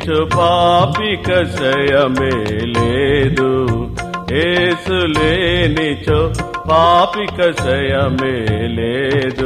లేనిచో పాపిక శయమే లేదు, యేసు లేనిచో పాపిక శయమే లేదు.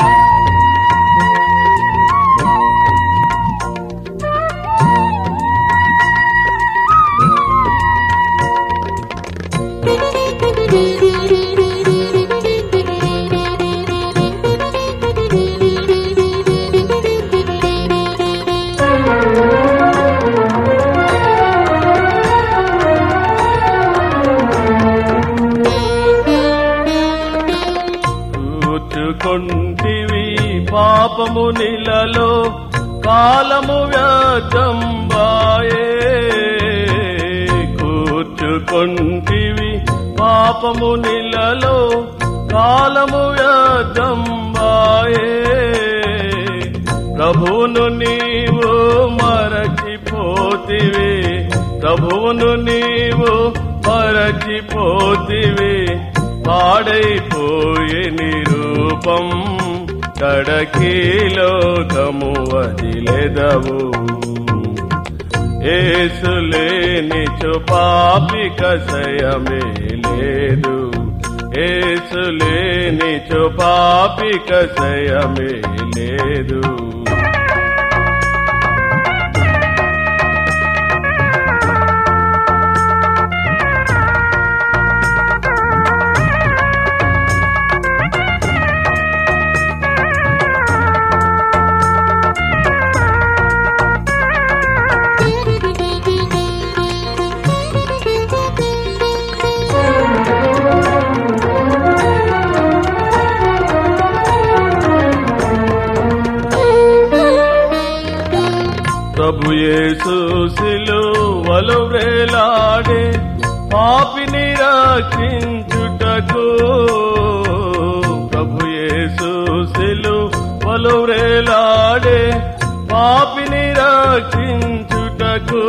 కూర్చుకొంటివి పాపము నిలలో, కాలము వ్యర్థంబాయే. కూర్చుకొంటివి పాపము నిలలో, కాలము వ్యర్థంబాయే. ప్రభువును నీవు మరచిపోతివి, ప్రభువును నీవు మరచిపోతివి. పాడైపోయే నిరూపం, కడకి లోకము వదిలెదవు. యేసు లేనిచో పాపిక శయమే లేదు, యేసు లేనిచో పాపిక శయమే లేదు. ప్రభు యేసు సిలువలో వేలాడే పాపిని రక్షించుటకు, ప్రభు యేసు సిలువలో వేలాడే పాపిని రక్షించుటకు.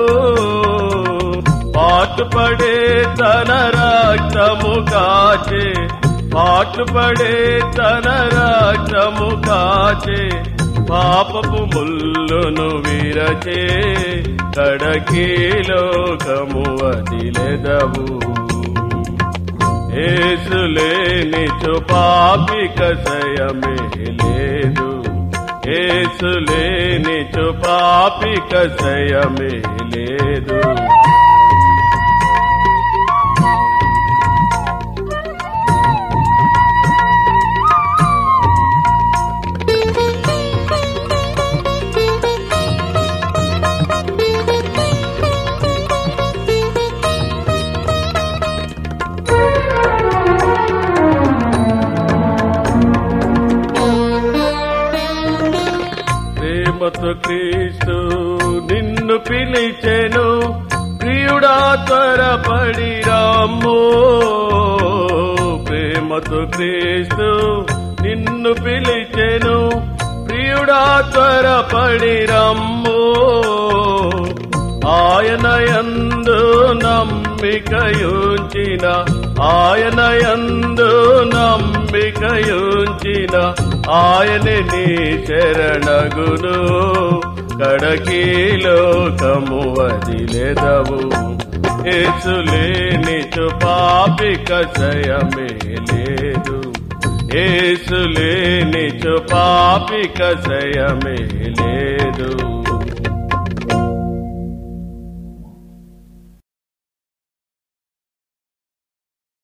పాటుపడే తన రక్తము కాచే, పాటుపడే తన రక్తము కాచే. పాపపు ముల్లును విరచే, కడకి లోకము వదిలెదవు. యేసు లేనిచో పాపిక శయమే లేదు, యేసు లేనిచో పాపిక శయమే లేదు. ప్రేమతో క్రీస్తు నిన్ను పిలిచెను, ప్రియుడా త్వరపడి రమ్ము. ప్రేమతో క్రీస్తు నిన్ను పిలిచెను, ప్రియుడా త్వరపడి రమ్ము. ఆయన యందు నమ్మికయుంచిన, ఆయన యందు నమ్మికయుంచిన, ఆయనే నీ శరణగును. కడకి లోకము వదిలెదవు. యేసు లేనిచో పాపిక శయమే లేదు, యేసు లేనిచో పాపిక శయమే లేదు.